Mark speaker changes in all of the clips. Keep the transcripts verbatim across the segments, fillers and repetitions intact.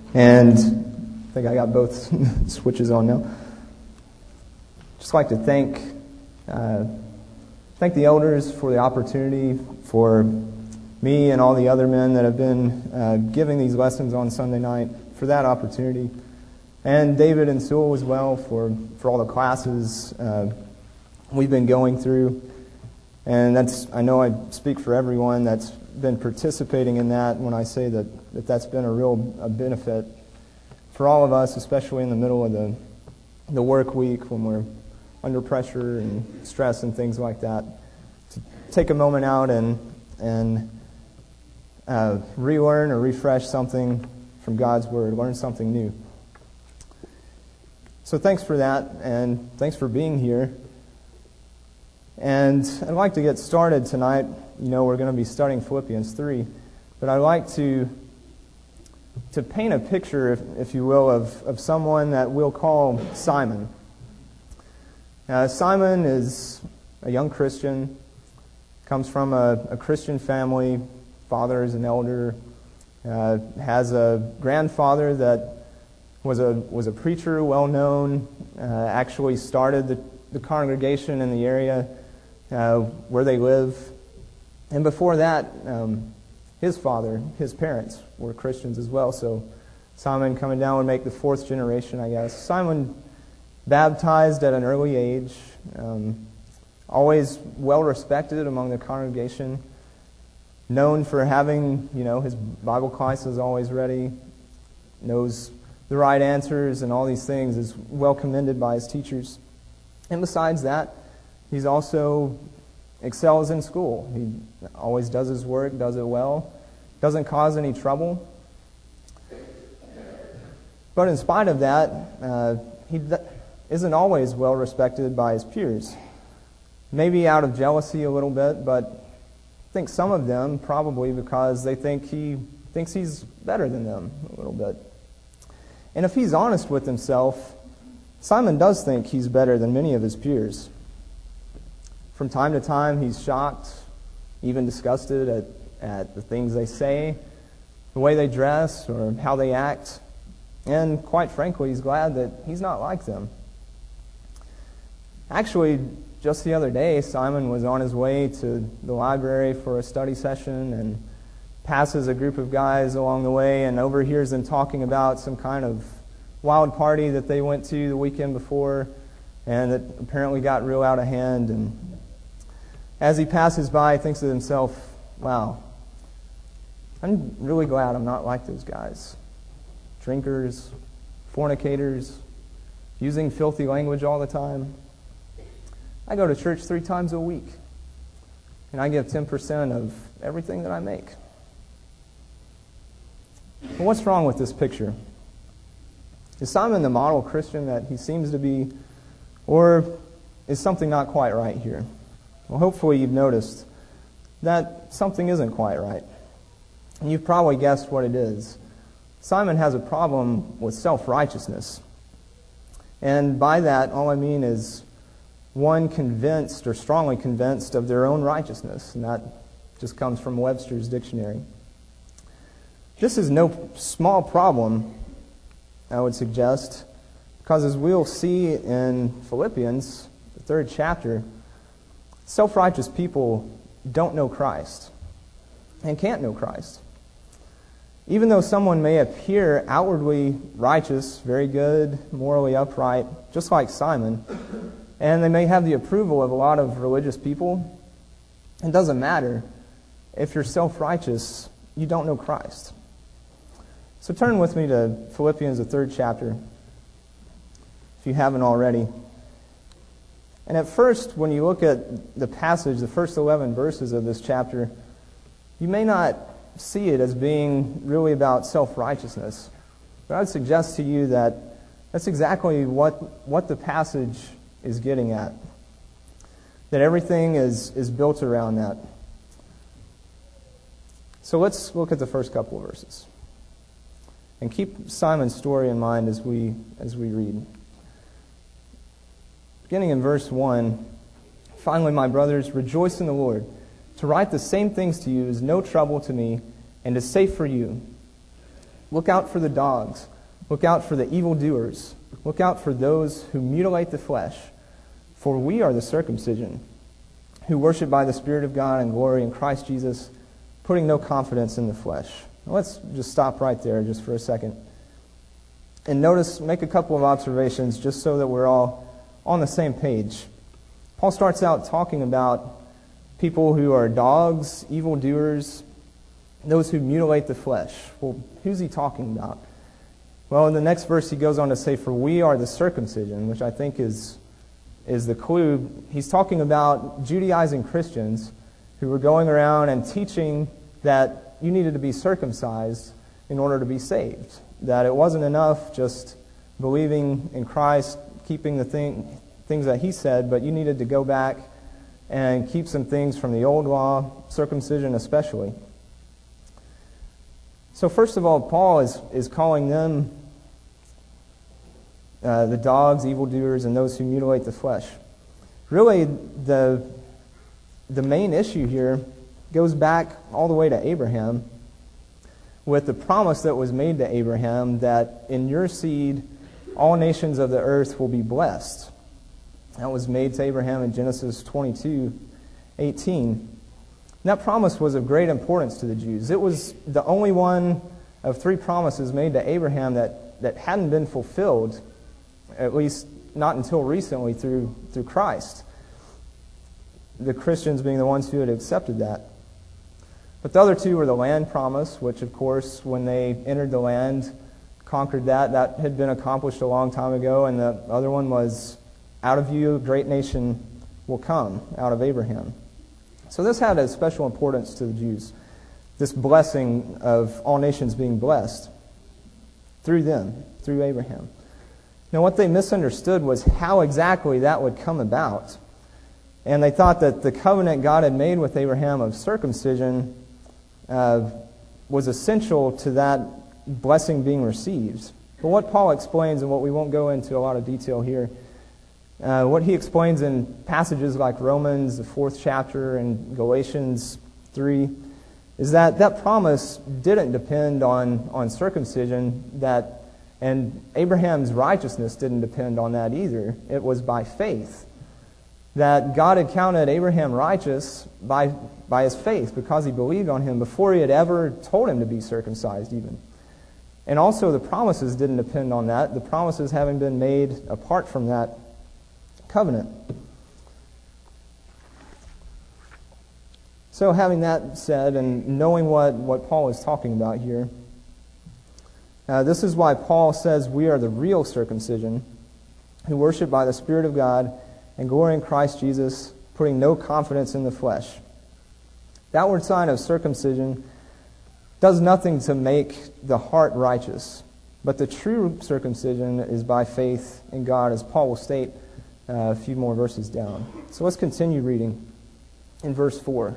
Speaker 1: And I think I got both switches on now. Just like to thank uh, thank the elders for the opportunity, for me and all the other men that have been uh, giving these lessons on Sunday night, for that opportunity. And David and Sewell as well for, for all the classes uh, we've been going through. And that's, I know I speak for everyone that's been participating in that when I say that, that that's been a real a benefit for all of us, especially in the middle of the the work week when we're under pressure and stress and things like that. To take a moment out and and uh, relearn or refresh something from God's Word, learn something new. So thanks for that, and thanks for being here. And I'd like to get started tonight. You know, we're going to be studying Philippians three, but I'd like to to paint a picture, if, if you will, of, of someone that we'll call Simon. Uh, Simon is a young Christian, comes from a, a Christian family, father is an elder, uh, has a grandfather that was a was a preacher, well known, uh, actually started the, the congregation in the area uh, where they live. And before that, um, his father, his parents were Christians as well. So Simon coming down would make the fourth generation, I guess. Simon baptized at an early age, um, always well respected among the congregation, known for having, you know, his Bible classes always ready, knows the right answers and all these things, is well commended by his teachers. And besides that, he's also excels in school. He always does his work, does it well, doesn't cause any trouble. But in spite of that, uh, he isn't always well respected by his peers. Maybe out of jealousy a little bit, but I think some of them probably because they think he thinks he's better than them a little bit. And if he's honest with himself, Simon does think he's better than many of his peers. From time to time, he's shocked, even disgusted at, at the things they say, the way they dress, or how they act. And quite frankly, he's glad that he's not like them. Actually, just the other day, Simon was on his way to the library for a study session and passes a group of guys along the way and overhears them talking about some kind of wild party that they went to the weekend before and that apparently got real out of hand. And as he passes by, he thinks to himself, wow, I'm really glad I'm not like those guys. Drinkers, fornicators, using filthy language all the time. I go to church three times a week, and I give ten percent of everything that I make. Well, what's wrong with this picture? Is Simon the model Christian that he seems to be, or is something not quite right here? Well, hopefully you've noticed that something isn't quite right. And you've probably guessed what it is. Simon has a problem with self-righteousness. And by that, all I mean is one convinced or strongly convinced of their own righteousness. And that just comes from Webster's dictionary. This is no small problem, I would suggest, because as we'll see in Philippians, the third chapter, self-righteous people don't know Christ and can't know Christ. Even though someone may appear outwardly righteous, very good, morally upright, just like Simon, and they may have the approval of a lot of religious people, it doesn't matter. If you're self-righteous, you don't know Christ. So turn with me to Philippians, the third chapter, if you haven't already. And at first, when you look at the passage, the first eleven verses of this chapter, you may not see it as being really about self-righteousness. But I would suggest to you that that's exactly what, what the passage is getting at. That everything is, is built around that. So let's look at the first couple of verses. And keep Simon's story in mind as we as we read. Beginning in verse one, finally, my brothers, rejoice in the Lord. To write the same things to you is no trouble to me and is safe for you. Look out for the dogs. Look out for the evildoers. Look out for those who mutilate the flesh. For we are the circumcision, who worship by the Spirit of God and glory in Christ Jesus, putting no confidence in the flesh. Now let's just stop right there just for a second. And notice, make a couple of observations just so that we're all on the same page. Paul starts out talking about people who are dogs, evildoers, those who mutilate the flesh. Well, who's he talking about? Well, in the next verse he goes on to say, for we are the circumcision, which I think is, is the clue. He's talking about Judaizing Christians who were going around and teaching that you needed to be circumcised in order to be saved. That it wasn't enough just believing in Christ, keeping the thing, things that he said, but you needed to go back and keep some things from the old law, circumcision especially. So first of all, Paul is, is calling them uh, the dogs, evildoers, and those who mutilate the flesh. Really, the, the main issue here goes back all the way to Abraham, with the promise that was made to Abraham that in your seed all nations of the earth will be blessed. That was made to Abraham in Genesis twenty-two eighteen. And that promise was of great importance to the Jews. It was the only one of three promises made to Abraham that, that hadn't been fulfilled, at least not until recently through, through Christ. The Christians being the ones who had accepted that. But the other two were the land promise, which of course when they entered the land, conquered that, that had been accomplished a long time ago, and the other one was, out of you a great nation will come, out of Abraham. So this had a special importance to the Jews, this blessing of all nations being blessed through them, through Abraham. Now what they misunderstood was how exactly that would come about. And they thought that the covenant God had made with Abraham of circumcision uh, was essential to that blessing being received. But what Paul explains, and what we won't go into a lot of detail here, uh, what he explains in passages like Romans, the fourth chapter, and Galatians three, is that that promise didn't depend on, on circumcision, that, and Abraham's righteousness didn't depend on that either. It was by faith. That God had counted Abraham righteous by, by his faith because he believed on him before he had ever told him to be circumcised even. And also the promises didn't depend on that, the promises having been made apart from that covenant. So having that said, and knowing what, what Paul is talking about here, uh, this is why Paul says we are the real circumcision, who worship by the Spirit of God and glory in Christ Jesus, putting no confidence in the flesh. The outward sign of circumcision does nothing to make the heart righteous, but the true circumcision is by faith in God, as Paul will state uh, a few more verses down. So let's continue reading in verse four.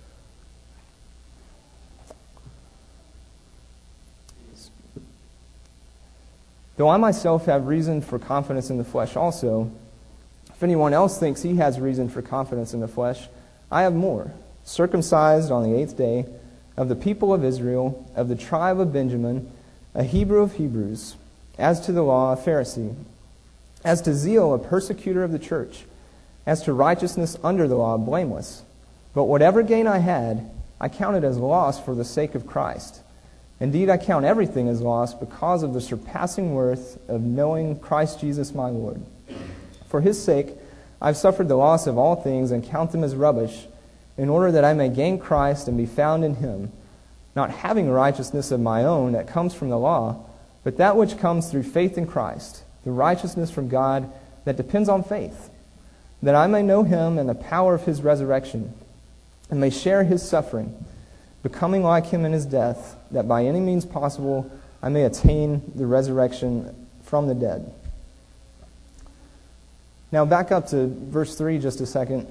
Speaker 1: Though I myself have reason for confidence in the flesh also, if anyone else thinks he has reason for confidence in the flesh, I have more. Circumcised on the eighth day, of the people of Israel, of the tribe of Benjamin, a Hebrew of Hebrews, as to the law, a Pharisee, as to zeal, a persecutor of the church, as to righteousness under the law, blameless. But whatever gain I had, I counted as loss for the sake of Christ. Indeed, I count everything as loss because of the surpassing worth of knowing Christ Jesus my Lord. For his sake, I've suffered the loss of all things and count them as rubbish, in order that I may gain Christ and be found in him, not having a righteousness of my own that comes from the law, but that which comes through faith in Christ, the righteousness from God that depends on faith, that I may know him and the power of his resurrection, and may share his suffering, becoming like him in his death, that by any means possible I may attain the resurrection from the dead. Now back up to verse three just a second.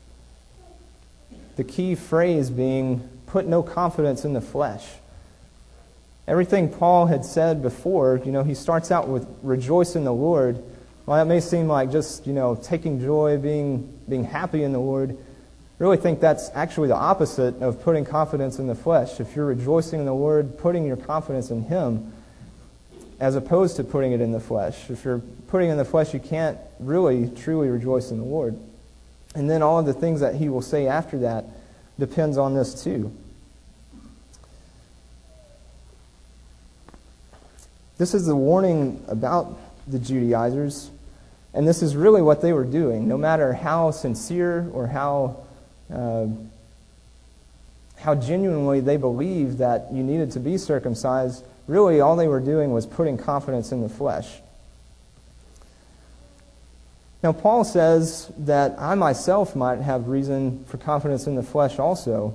Speaker 1: The key phrase being, put no confidence in the flesh. Everything Paul had said before, you know, he starts out with rejoice in the Lord. Well, that may seem like just, you know, taking joy, being being happy in the Lord. really think that's actually the opposite of putting confidence in the flesh. If you're rejoicing in the Lord, putting your confidence in Him, as opposed to putting it in the flesh. If you're putting it in the flesh, you can't really, truly rejoice in the Lord. And then all of the things that He will say after that depends on this too. This is the warning about the Judaizers, and this is really what they were doing. No matter how sincere or how uh, how genuinely they believed that you needed to be circumcised, really all they were doing was putting confidence in the flesh. Now, Paul says that I myself might have reason for confidence in the flesh also.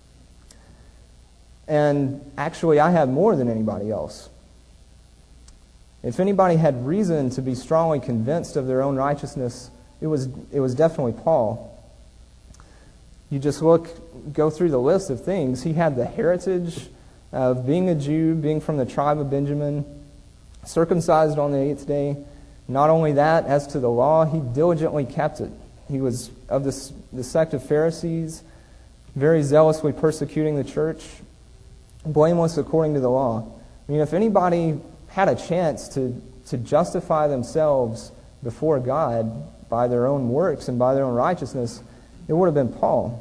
Speaker 1: And actually, I have more than anybody else. If anybody had reason to be strongly convinced of their own righteousness, it was it was definitely Paul. You just look, go through the list of things. He had the heritage of being a Jew, being from the tribe of Benjamin, circumcised on the eighth day. Not only that, as to the law, he diligently kept it. He was of the, the sect of Pharisees, very zealously persecuting the church, blameless according to the law. I mean, if anybody had a chance to, to justify themselves before God by their own works and by their own righteousness, it would have been Paul.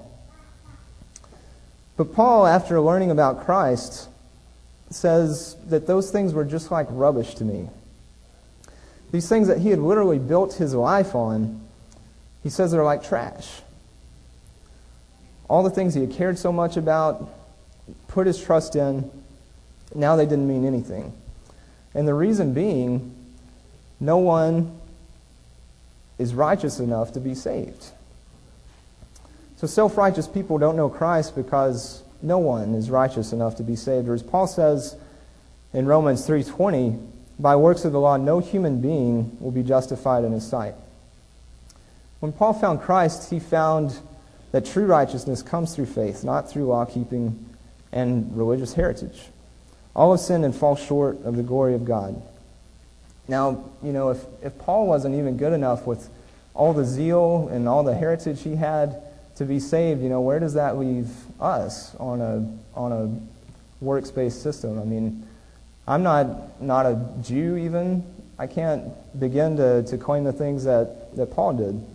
Speaker 1: But Paul, after learning about Christ, says that those things were just like rubbish to me. These things that he had literally built his life on, he says they're like trash. All the things he had cared so much about, put his trust in, now they didn't mean anything. And the reason being, no one is righteous enough to be saved. So self-righteous people don't know Christ because no one is righteous enough to be saved. Or as Paul says in Romans three twenty, by works of the law, no human being will be justified in his sight. When Paul found Christ, he found that true righteousness comes through faith, not through law-keeping and religious heritage. All have sinned and fall short of the glory of God. Now, you know, if, if Paul wasn't even good enough with all the zeal and all the heritage he had to be saved, you know, where does that leave us on a on a works-based system? I mean, I'm not not a Jew even. I can't begin to, to claim the things that, that Paul did.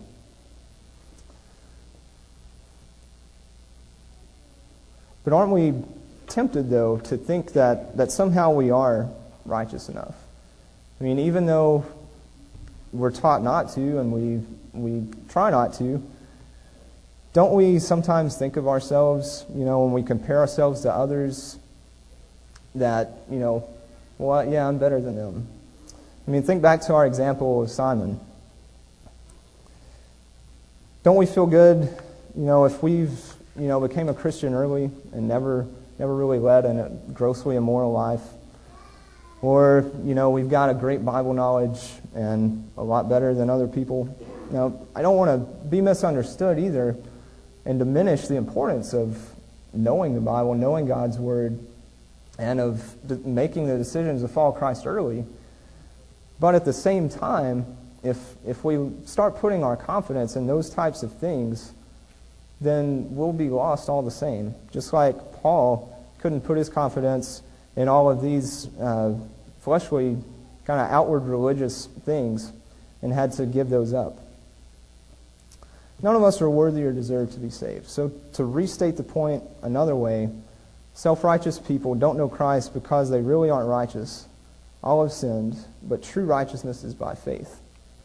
Speaker 1: But aren't we tempted, though, to think that, that somehow we are righteous enough? I mean, even though we're taught not to and we we try not to, don't we sometimes think of ourselves, you know, when we compare ourselves to others, that, you know, well, yeah, I'm better than them. I mean, think back to our example of Simon. Don't we feel good, you know, if we've, you know, became a Christian early and never never really led in a grossly immoral life? Or, you know, we've got a great Bible knowledge and a lot better than other people. Now, I don't want to be misunderstood either and diminish the importance of knowing the Bible, knowing God's Word, and of making the decisions to follow Christ early. But at the same time, if if we start putting our confidence in those types of things, then we'll be lost all the same. Just like Paul couldn't put his confidence in all of these uh, fleshly, kind of outward religious things and had to give those up. None of us are worthy or deserve to be saved. So to restate the point another way, self-righteous people don't know Christ because they really aren't righteous. All have sinned, but true righteousness is by faith.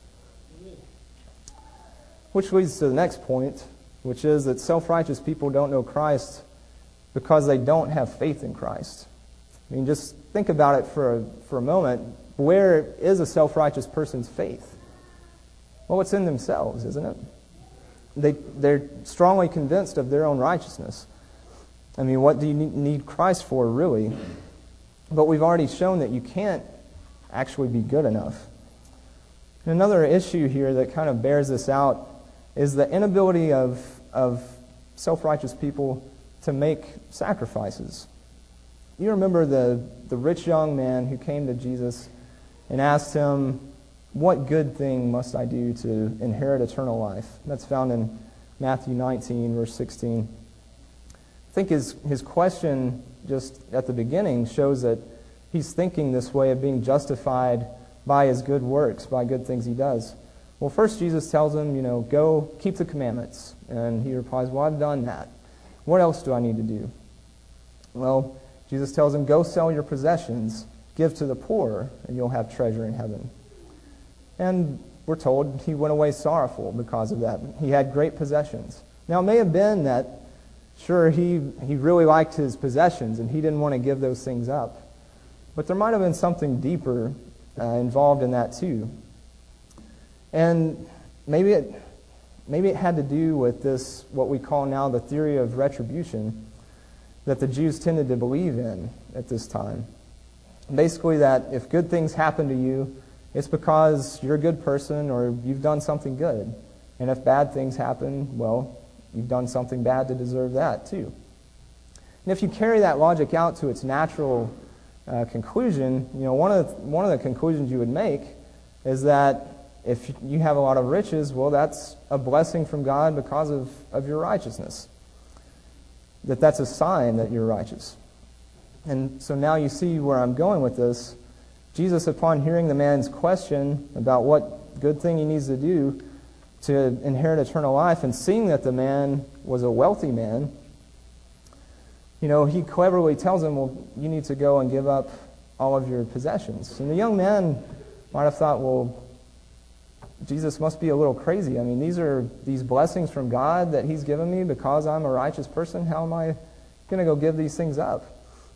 Speaker 1: Which leads to the next point, which is that self-righteous people don't know Christ because they don't have faith in Christ. I mean, just think about it for a, for a moment. Where is a self-righteous person's faith? Well, it's in themselves, isn't it? They, they're strongly convinced of their own righteousness. I mean, what do you need Christ for, really? But we've already shown that you can't actually be good enough. And another issue here that kind of bears this out is the inability of, of self-righteous people to make sacrifices. You remember the, the rich young man who came to Jesus and asked him, what good thing must I do to inherit eternal life? That's found in Matthew nineteen, verse sixteen. I think his, his question just at the beginning shows that he's thinking this way of being justified by his good works, by good things he does. Well, first Jesus tells him, you know, go keep the commandments. And he replies, well, I've done that. What else do I need to do? Well, Jesus tells him, go sell your possessions, give to the poor, and you'll have treasure in heaven. And we're told he went away sorrowful because of that. He had great possessions. Now, it may have been that, sure, he, he really liked his possessions and he didn't want to give those things up. But there might have been something deeper uh, involved in that too. And maybe it, maybe it had to do with this, what we call now the theory of retribution, that the Jews tended to believe in at this time. Basically that if good things happen to you, it's because you're a good person or you've done something good. And if bad things happen, well, you've done something bad to deserve that too. And if you carry that logic out to its natural uh, conclusion, you know, one of the, one of the conclusions you would make is that if you have a lot of riches, well, that's a blessing from God because of, of your righteousness. That that's a sign that you're righteous. And so now you see where I'm going with this. Jesus, upon hearing the man's question about what good thing he needs to do to inherit eternal life, and seeing that the man was a wealthy man, you know, he cleverly tells him, well, you need to go and give up all of your possessions. And the young man might have thought, well, Jesus must be a little crazy. I mean, these are these blessings from God that he's given me because I'm a righteous person. How am I going to go give these things up?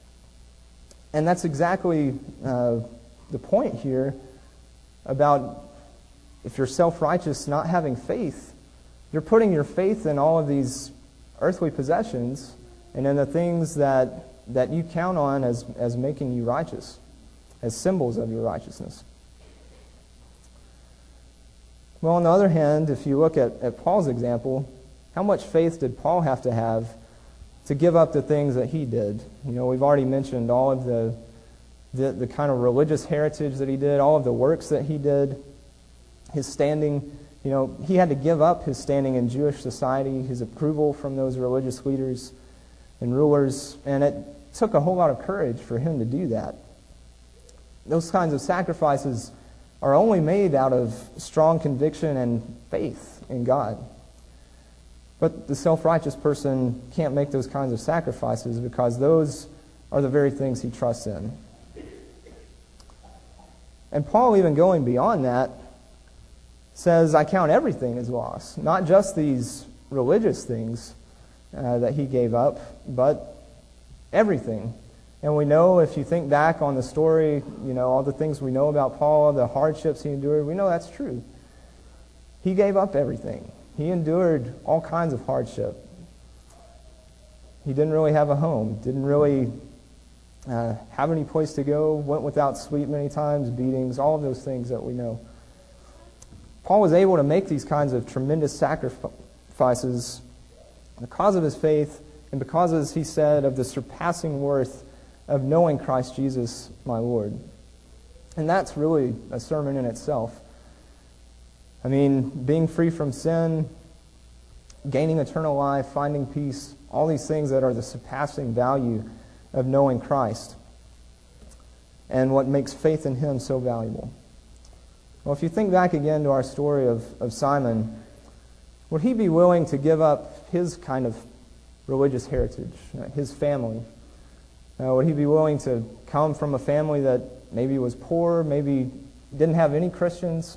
Speaker 1: And that's exactly uh, the point here about if you're self-righteous, not having faith, you're putting your faith in all of these earthly possessions and in the things that, that you count on as, as making you righteous, as symbols of your righteousness. Well, on the other hand, if you look at, at Paul's example, how much faith did Paul have to have to give up the things that he did? You know, we've already mentioned all of the, the, the kind of religious heritage that he did, all of the works that he did, his standing. You know, he had to give up his standing in Jewish society, his approval from those religious leaders and rulers, and it took a whole lot of courage for him to do that. Those kinds of sacrifices are only made out of strong conviction and faith in God. But the self-righteous person can't make those kinds of sacrifices because those are the very things he trusts in. And Paul, even going beyond that, says, I count everything as loss. Not just these religious things uh, that he gave up, but everything. And we know, if you think back on the story, you know, all the things we know about Paul, the hardships he endured, we know that's true. He gave up everything. He endured all kinds of hardship. He didn't really have a home, didn't really uh, have any place to go, went without sleep many times, beatings, all of those things that we know. Paul was able to make these kinds of tremendous sacrifices because of his faith and because, as he said, of the surpassing worth of knowing Christ Jesus, my Lord. And that's really a sermon in itself. I mean, being free from sin, gaining eternal life, finding peace, all these things that are the surpassing value of knowing Christ and what makes faith in him so valuable. Well, if you think back again to our story of, of Simon, would he be willing to give up his kind of religious heritage, his family? Uh, would he be willing to come from a family that maybe was poor, maybe didn't have any Christians?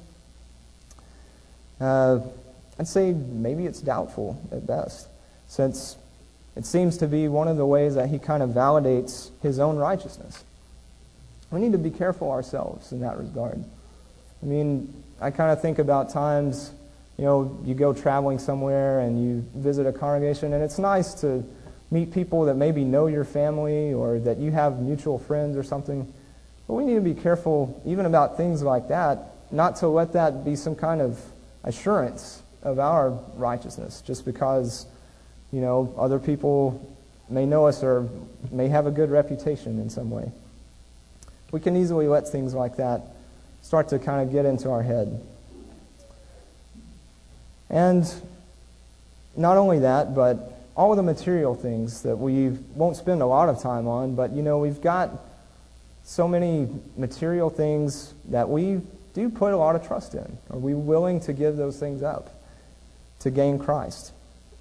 Speaker 1: Uh, I'd say maybe it's doubtful at best, since it seems to be one of the ways that he kind of validates his own righteousness. We need to be careful ourselves in that regard. I mean, I kind of think about times, you know, you go traveling somewhere and you visit a congregation, and it's nice to meet people that maybe know your family or that you have mutual friends or something. But we need to be careful even about things like that, not to let that be some kind of assurance of our righteousness just because, you know, other people may know us or may have a good reputation in some way. We can easily let things like that start to kind of get into our head. And not only that, but all the material things that we won't spend a lot of time on, but you know, we've got so many material things that we do put a lot of trust in. Are we willing to give those things up to gain Christ?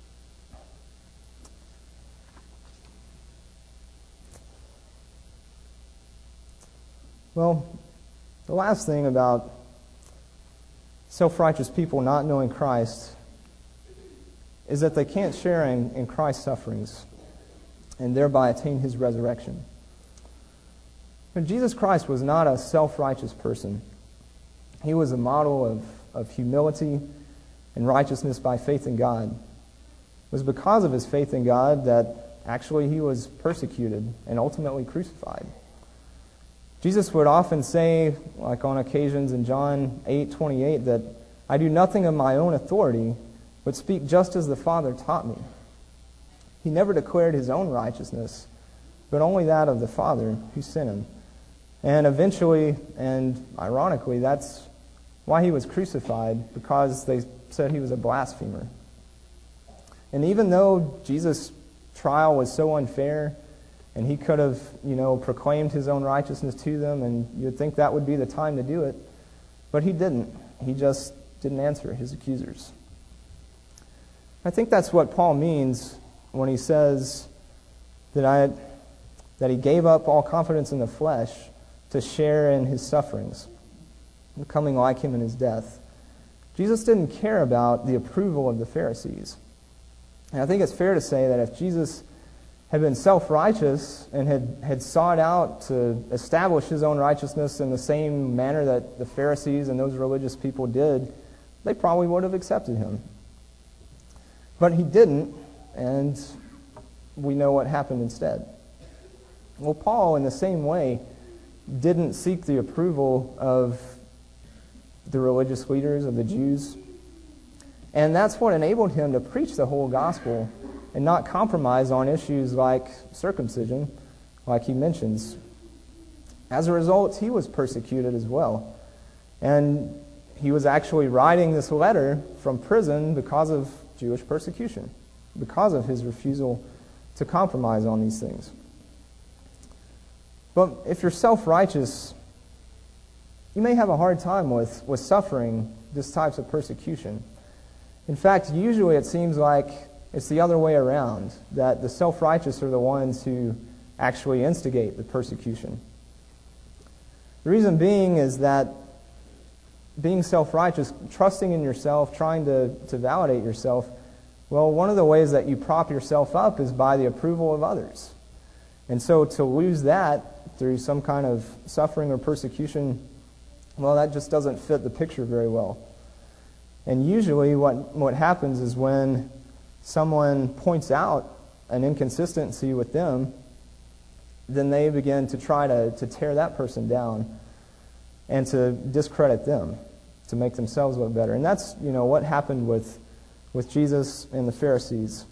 Speaker 1: Well, the last thing about self-righteous people not knowing Christ is that they can't share in, in Christ's sufferings and thereby attain his resurrection. But Jesus Christ was not a self-righteous person. He was a model of, of humility and righteousness by faith in God. It was because of his faith in God that actually he was persecuted and ultimately crucified. Jesus would often say, like on occasions in John eight twenty-eight, that I do nothing of my own authority, but speak just as the Father taught me. He never declared his own righteousness, but only that of the Father who sent him. And eventually, and ironically, that's why he was crucified, because they said he was a blasphemer. And even though Jesus' trial was so unfair, and he could have, you know, proclaimed his own righteousness to them, and you'd think that would be the time to do it. But he didn't. He just didn't answer his accusers. I think that's what Paul means when he says that I, that he gave up all confidence in the flesh to share in his sufferings, becoming like him in his death. Jesus didn't care about the approval of the Pharisees. And I think it's fair to say that if Jesus had been self-righteous and had, had sought out to establish his own righteousness in the same manner that the Pharisees and those religious people did, they probably would have accepted him. But he didn't, and we know what happened instead. Well, Paul, in the same way, didn't seek the approval of the religious leaders, of the Jews. And that's what enabled him to preach the whole gospel and not compromise on issues like circumcision, like he mentions. As a result, he was persecuted as well. And he was actually writing this letter from prison because of Jewish persecution, because of his refusal to compromise on these things. But if you're self-righteous, you may have a hard time with, with suffering these types of persecution. In fact, usually it seems like it's the other way around, that the self-righteous are the ones who actually instigate the persecution. The reason being is that being self-righteous, trusting in yourself, trying to, to validate yourself, well, one of the ways that you prop yourself up is by the approval of others. And so to lose that through some kind of suffering or persecution, well, that just doesn't fit the picture very well. And usually what, what happens is when someone points out an inconsistency with them, then they begin to try to, to tear that person down and to discredit them, to make themselves look better. And that's, you know, what happened with, with Jesus and the Pharisees.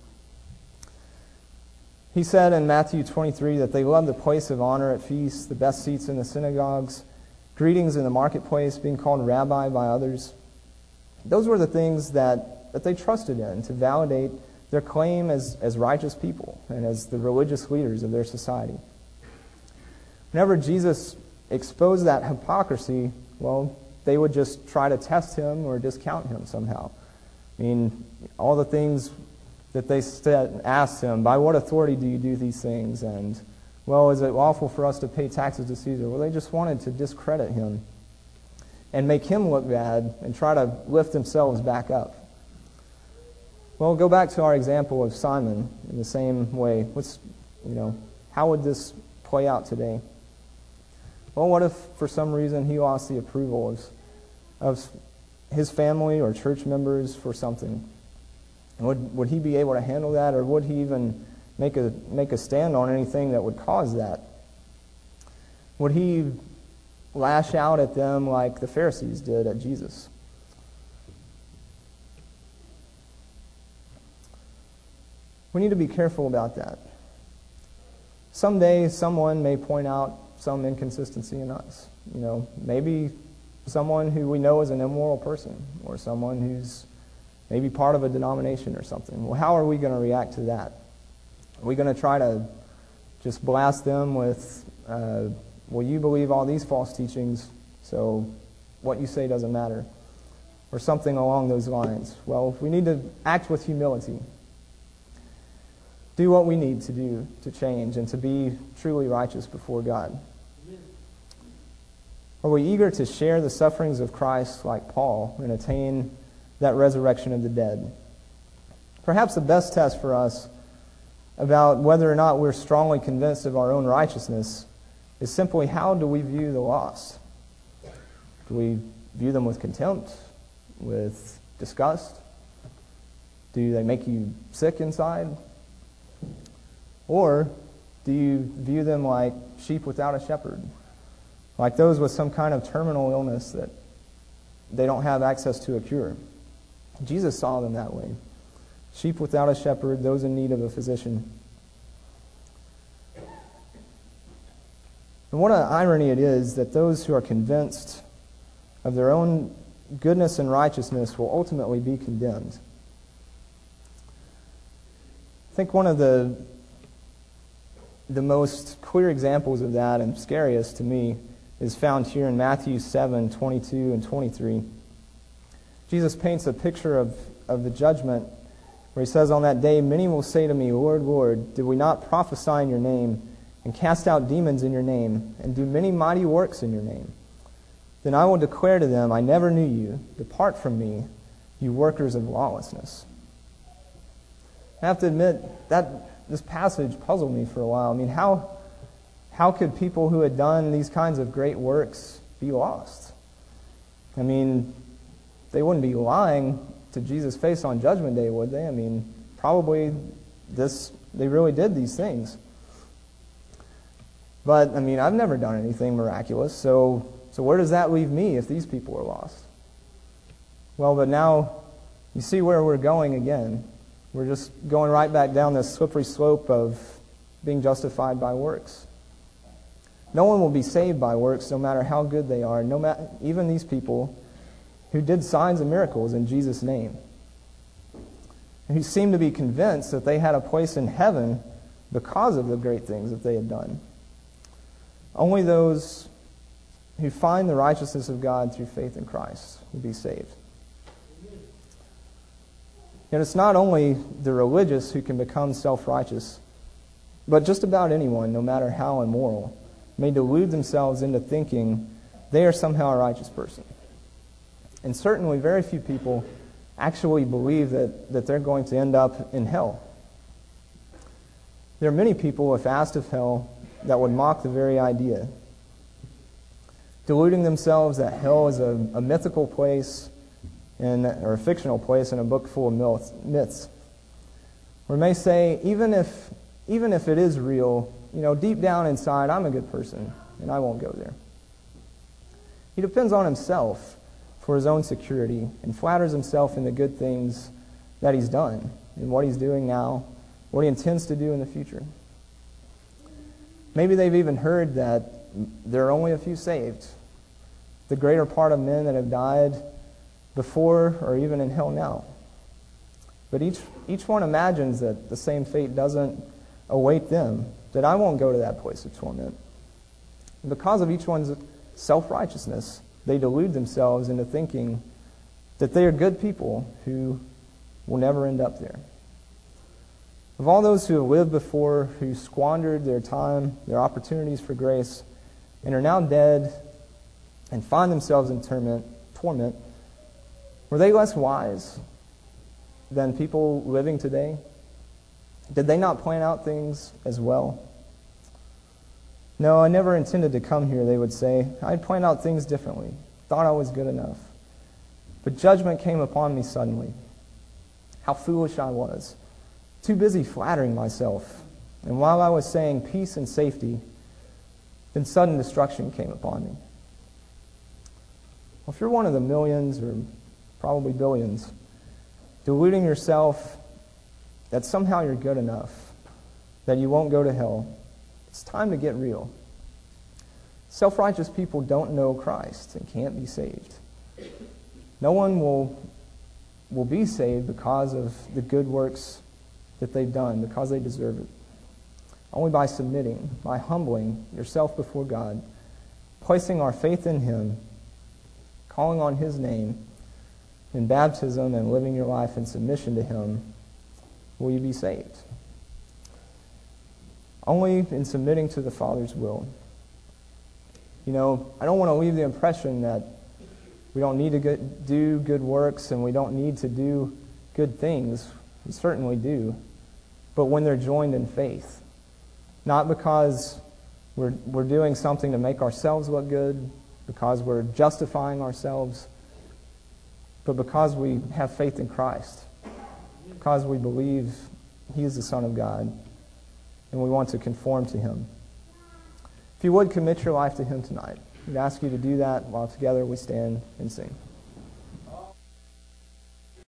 Speaker 1: He said in Matthew twenty-three that they loved the place of honor at feasts, the best seats in the synagogues, greetings in the marketplace, being called rabbi by others. Those were the things that, that they trusted in to validate their claim as, as righteous people and as the religious leaders of their society. Whenever Jesus exposed that hypocrisy, well, they would just try to test him or discount him somehow. I mean, all the things that they said, asked him, by what authority do you do these things? And, well, is it lawful for us to pay taxes to Caesar? Well, they just wanted to discredit him and make him look bad and try to lift themselves back up. Well, go back to our example of Simon in the same way. What's, you know, how would this play out today? Well, what if for some reason he lost the approval of, of his family or church members for something? Would, would he be able to handle that, or would he even make a, make a stand on anything that would cause that? Would he lash out at them like the Pharisees did at Jesus? We need to be careful about that. Someday, someone may point out some inconsistency in us. You know, maybe someone who we know is an immoral person, or someone who's maybe part of a denomination or something. Well, how are we going to react to that? Are we going to try to just blast them with, uh, well, you believe all these false teachings, so what you say doesn't matter, or something along those lines? Well, we need to act with humility. Do what we need to do to change and to be truly righteous before God. Are we eager to share the sufferings of Christ like Paul and attain that resurrection of the dead? Perhaps the best test for us about whether or not we're strongly convinced of our own righteousness is simply, how do we view the lost? Do we view them with contempt, with disgust? Do they make you sick inside? Or do you view them like sheep without a shepherd? Like those with some kind of terminal illness that they don't have access to a cure? Jesus saw them that way. Sheep without a shepherd, those in need of a physician. And what an irony it is that those who are convinced of their own goodness and righteousness will ultimately be condemned. I think one of the, the most clear examples of that, and scariest to me, is found here in Matthew seven, twenty-two and twenty-three. Jesus paints a picture of, of the judgment where he says, "On that day many will say to me, 'Lord, Lord, did we not prophesy in your name, and cast out demons in your name, and do many mighty works in your name?' Then I will declare to them, 'I never knew you. Depart from me, you workers of lawlessness.'" I have to admit, that this passage puzzled me for a while. I mean, how, how could people who had done these kinds of great works be lost? I mean, they wouldn't be lying to Jesus' face on Judgment Day, would they? I mean, probably this they really did these things. But, I mean, I've never done anything miraculous, so so where does that leave me if these people are lost? Well, but now you see where we're going again. We're just going right back down this slippery slope of being justified by works. No one will be saved by works, no matter how good they are, no matter, even these people who did signs and miracles in Jesus' name, and who seemed to be convinced that they had a place in heaven because of the great things that they had done. Only those who find the righteousness of God through faith in Christ will be saved. And it's not only the religious who can become self-righteous, but just about anyone, no matter how immoral, may delude themselves into thinking they are somehow a righteous person. And certainly very few people actually believe that, that they're going to end up in hell. There are many people, if asked of hell, that would mock the very idea, deluding themselves that hell is a, a mythical place in, or a fictional place in a book full of myths. Or may say, even if even if it is real, you know, deep down inside, I'm a good person, and I won't go there. He depends on himself for his own security and flatters himself in the good things that he's done and what he's doing now, what he intends to do in the future. Maybe they've even heard that there are only a few saved. The greater part of men that have died before or even in hell now. But each each one imagines that the same fate doesn't await them, that I won't go to that place of torment. And because of each one's self-righteousness, they delude themselves into thinking that they are good people who will never end up there. Of all those who have lived before, who squandered their time, their opportunities for grace, and are now dead and find themselves in torment, torment, were they less wise than people living today? Did they not plan out things as well? No, I never intended to come here, they would say. I'd planned out things differently. Thought I was good enough. But judgment came upon me suddenly. How foolish I was. Too busy flattering myself. And while I was saying peace and safety, then sudden destruction came upon me. Well, if you're one of the millions, or probably billions, deluding yourself that somehow you're good enough, that you won't go to hell, it's time to get real. Self-righteous people don't know Christ and can't be saved. No one will will be saved because of the good works that they've done, because they deserve it. Only by submitting, by humbling yourself before God, placing our faith in Him, calling on His name in baptism and living your life in submission to Him, will you be saved. Only in submitting to the Father's will. You know, I don't want to leave the impression that we don't need to get, do good works and we don't need to do good things. We certainly do. But when they're joined in faith, not because we're, we're doing something to make ourselves look good, because we're justifying ourselves, but because we have faith in Christ, because we believe He is the Son of God, and we want to conform to Him. If you would commit your life to Him tonight, we'd ask you to do that while together we stand and sing.